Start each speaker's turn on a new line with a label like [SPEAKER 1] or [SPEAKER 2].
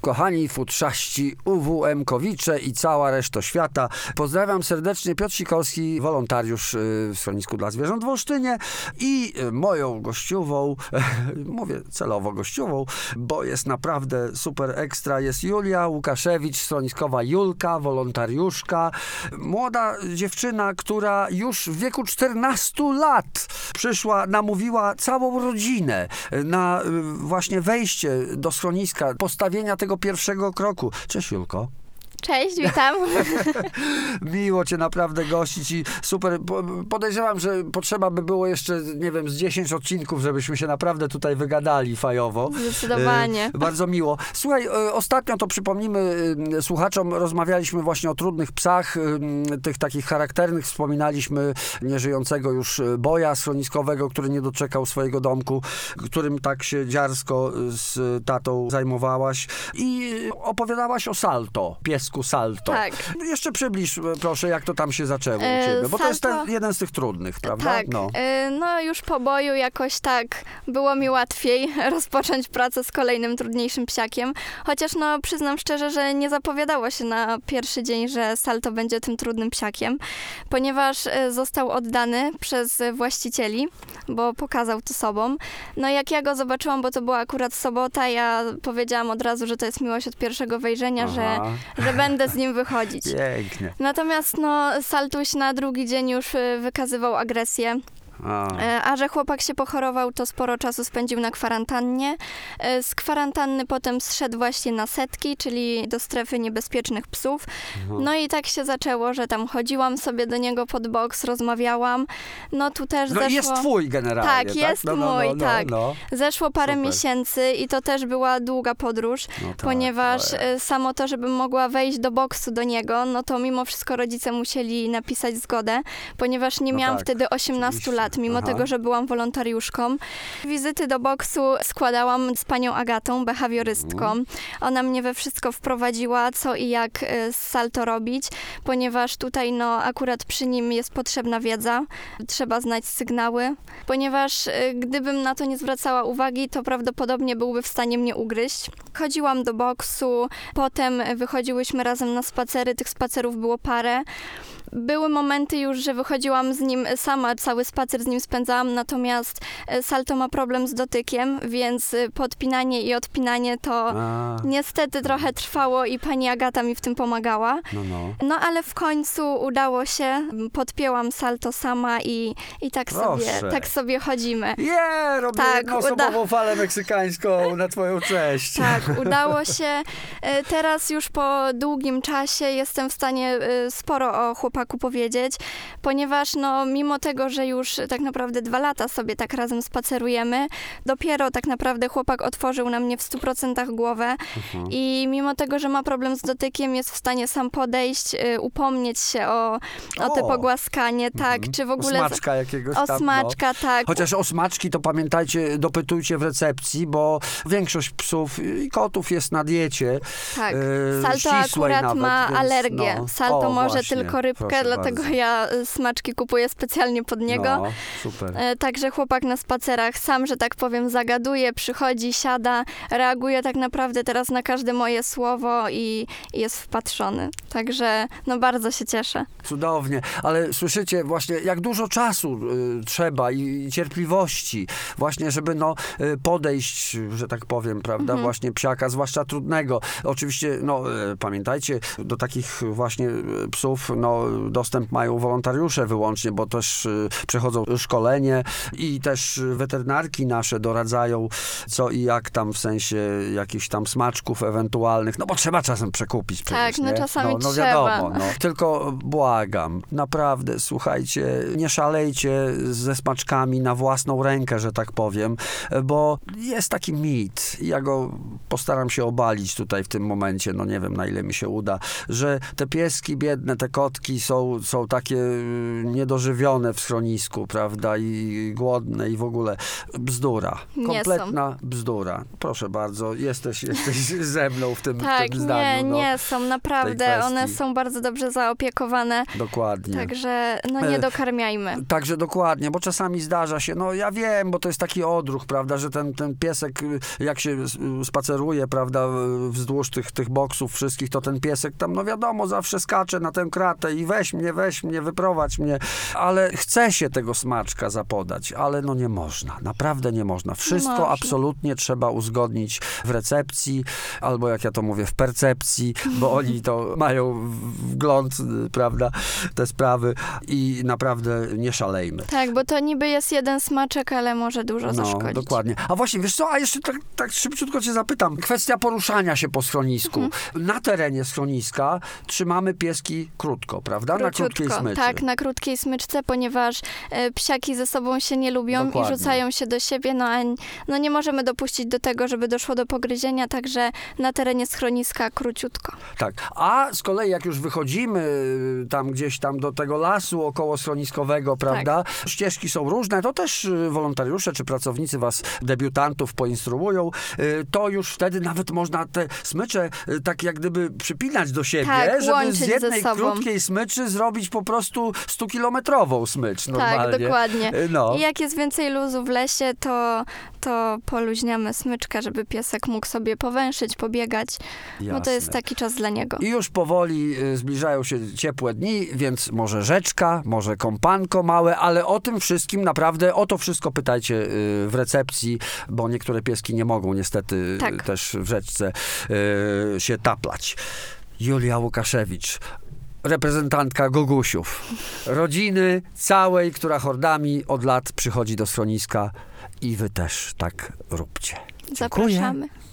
[SPEAKER 1] kochani futrzaści, UWM-kowicze i cała reszta świata. Pozdrawiam serdecznie, Piotr Sikorski, wolontariusz w schronisku dla zwierząt w Olsztynie i moją gościową, mówię celowo gościową, bo jest naprawdę super ekstra, jest Julia Łukaszewicz, schroniskowa Julka, wolontariuszka, młoda dziewczyna, która już w wieku 14 lat przyszła, namówiła całą rodzinę na właśnie wejście do schroniska, postawienia tego pierwszego kroku. Cześć, Julko.
[SPEAKER 2] Cześć, witam.
[SPEAKER 1] Miło cię naprawdę gościć i super. Podejrzewam, że potrzeba by było jeszcze, nie wiem, z 10 odcinków, żebyśmy się naprawdę tutaj wygadali fajowo.
[SPEAKER 2] Zdecydowanie.
[SPEAKER 1] Bardzo miło. Słuchaj, ostatnio to przypomnimy słuchaczom, rozmawialiśmy właśnie o trudnych psach, tych takich charakternych. Wspominaliśmy nieżyjącego już boja schroniskowego, który nie doczekał swojego domku, którym tak się dziarsko z tatą zajmowałaś. I opowiadałaś o Salto, piesku Salto.
[SPEAKER 2] Tak.
[SPEAKER 1] Jeszcze przybliż, proszę, jak to tam się zaczęło u ciebie, bo to jest jeden z tych trudnych, prawda?
[SPEAKER 2] Tak. No już po boju jakoś tak było mi łatwiej rozpocząć pracę z kolejnym trudniejszym psiakiem, chociaż no przyznam szczerze, że nie zapowiadało się na pierwszy dzień, że Salto będzie tym trudnym psiakiem, ponieważ został oddany przez właścicieli, bo pokazał to sobą. No jak ja go zobaczyłam, bo to była akurat sobota, ja powiedziałam od razu, że to jest miłość od pierwszego wejrzenia, że będę z nim wychodzić.
[SPEAKER 1] Pięknie.
[SPEAKER 2] Natomiast Saltuś na drugi dzień już wykazywał agresję. A że chłopak się pochorował, to sporo czasu spędził na kwarantannie. Z kwarantanny potem zszedł właśnie na setki, czyli do strefy niebezpiecznych psów. No i tak się zaczęło, że tam chodziłam sobie do niego pod boks, rozmawiałam. No tu też zeszło...
[SPEAKER 1] jest twój generalnie,
[SPEAKER 2] tak?
[SPEAKER 1] Tak,
[SPEAKER 2] jest mój, tak. Zeszło parę
[SPEAKER 1] Super.
[SPEAKER 2] miesięcy i to też była długa podróż, ponieważ samo to, żebym mogła wejść do boksu do niego, no to mimo wszystko rodzice musieli napisać zgodę, ponieważ nie miałam wtedy 18 lat. Mimo tego, że byłam wolontariuszką. Wizyty do boksu składałam z panią Agatą, behawiorystką. Ona mnie we wszystko wprowadziła, co i jak z Salto robić, ponieważ tutaj akurat przy nim jest potrzebna wiedza. Trzeba znać sygnały, ponieważ gdybym na to nie zwracała uwagi, to prawdopodobnie byłby w stanie mnie ugryźć. Chodziłam do boksu, potem wychodziłyśmy razem na spacery, tych spacerów było parę. Były momenty już, że wychodziłam z nim sama, cały spacer z nim spędzałam, natomiast Salto ma problem z dotykiem, więc podpinanie i odpinanie to niestety trochę trwało i pani Agata mi w tym pomagała. No ale w końcu udało się, podpięłam Salto sama i tak sobie chodzimy.
[SPEAKER 1] Robię jednoosobową falę meksykańską na twoją cześć.
[SPEAKER 2] Tak, udało się. Teraz już po długim czasie jestem w stanie sporo o chłopaku powiedzieć, ponieważ mimo tego, że już tak naprawdę 2 lata sobie tak razem spacerujemy, dopiero tak naprawdę chłopak otworzył na mnie w 100% głowę i mimo tego, że ma problem z dotykiem, jest w stanie sam podejść, upomnieć się o te pogłaskanie, tak, czy w ogóle...
[SPEAKER 1] O smaczka jakiegoś tam.
[SPEAKER 2] O smaczka, tak.
[SPEAKER 1] Chociaż o smaczki to pamiętajcie, dopytujcie w recepcji, bo większość psów i kotów jest na diecie.
[SPEAKER 2] Tak, Salto akurat
[SPEAKER 1] nawet,
[SPEAKER 2] ma
[SPEAKER 1] więc,
[SPEAKER 2] alergię. Salto może
[SPEAKER 1] właśnie,
[SPEAKER 2] tylko rybkę, dlatego
[SPEAKER 1] bardzo.
[SPEAKER 2] ja smaczki kupuję specjalnie pod niego.
[SPEAKER 1] Super.
[SPEAKER 2] Także chłopak na spacerach sam, że tak powiem, zagaduje, przychodzi, siada, reaguje tak naprawdę teraz na każde moje słowo i jest wpatrzony. Także bardzo się cieszę.
[SPEAKER 1] Cudownie, ale słyszycie właśnie, jak dużo czasu trzeba i cierpliwości właśnie, żeby podejść, że tak powiem, prawda, właśnie psiaka, zwłaszcza trudnego. Oczywiście, pamiętajcie, do takich właśnie psów, dostęp mają wolontariusze wyłącznie, bo też przechodzą szkolenie i też weterynarki nasze doradzają, co i jak tam w sensie jakichś tam smaczków ewentualnych, bo trzeba czasem przekupić przecież,
[SPEAKER 2] tak, czasami trzeba.
[SPEAKER 1] Wiadomo, Tylko błagam, naprawdę, słuchajcie, nie szalejcie ze smaczkami na własną rękę, że tak powiem, bo jest taki mit, ja go postaram się obalić tutaj w tym momencie, nie wiem, na ile mi się uda, że te pieski biedne, te kotki są takie niedożywione w schronisku. prawda, i głodne i w ogóle. Bzdura. Kompletna bzdura. Proszę bardzo, jesteś ze mną w tym zdaniu.
[SPEAKER 2] Nie są, naprawdę. One są bardzo dobrze zaopiekowane.
[SPEAKER 1] Dokładnie.
[SPEAKER 2] Także nie dokarmiajmy.
[SPEAKER 1] Także dokładnie, bo czasami zdarza się, ja wiem, bo to jest taki odruch, prawda, że ten piesek, jak się spaceruje, prawda, wzdłuż tych boksów wszystkich, to ten piesek tam, wiadomo, zawsze skacze na tę kratę i weź mnie, wyprowadź mnie, ale chce się tego smaczka zapodać, ale nie można, naprawdę nie można. Wszystko absolutnie trzeba uzgodnić w recepcji, albo jak ja to mówię, w percepcji, bo oni to mają wgląd, prawda, te sprawy i naprawdę nie szalejmy.
[SPEAKER 2] Tak, bo to niby jest jeden smaczek, ale może dużo zaszkodzić.
[SPEAKER 1] Dokładnie. A właśnie, wiesz co, a jeszcze tak szybciutko cię zapytam. Kwestia poruszania się po schronisku. Na terenie schroniska trzymamy pieski krótko, prawda?
[SPEAKER 2] Króciutko.
[SPEAKER 1] Na krótkiej smyczy.
[SPEAKER 2] Tak, na krótkiej smyczce, ponieważ psiaki ze sobą się nie lubią i rzucają się do siebie, a nie możemy dopuścić do tego, żeby doszło do pogryzienia, także na terenie schroniska króciutko.
[SPEAKER 1] Tak, a z kolei jak już wychodzimy tam gdzieś tam do tego lasu około schroniskowego, prawda? Tak. Ścieżki są różne, to też wolontariusze czy pracownicy was, debiutantów poinstruują, to już wtedy nawet można te smycze tak jak gdyby przypinać do siebie, żeby z jednej krótkiej smyczy zrobić po prostu 100-kilometrową smycz normalnie.
[SPEAKER 2] Tak, dokładnie. I jak jest więcej luzu w lesie, to poluźniamy smyczkę, żeby piesek mógł sobie powęszyć, pobiegać, bo to jest taki czas dla niego.
[SPEAKER 1] I już powoli zbliżają się ciepłe dni, więc może rzeczka, może kompanko małe, ale o tym wszystkim naprawdę, o to wszystko pytajcie w recepcji, bo niektóre pieski nie mogą niestety też w rzeczce się taplać. Julia Łukaszewicz, reprezentantka Gogusiów, rodziny całej, która hordami od lat przychodzi do schroniska i wy też tak róbcie.
[SPEAKER 2] Zapraszamy.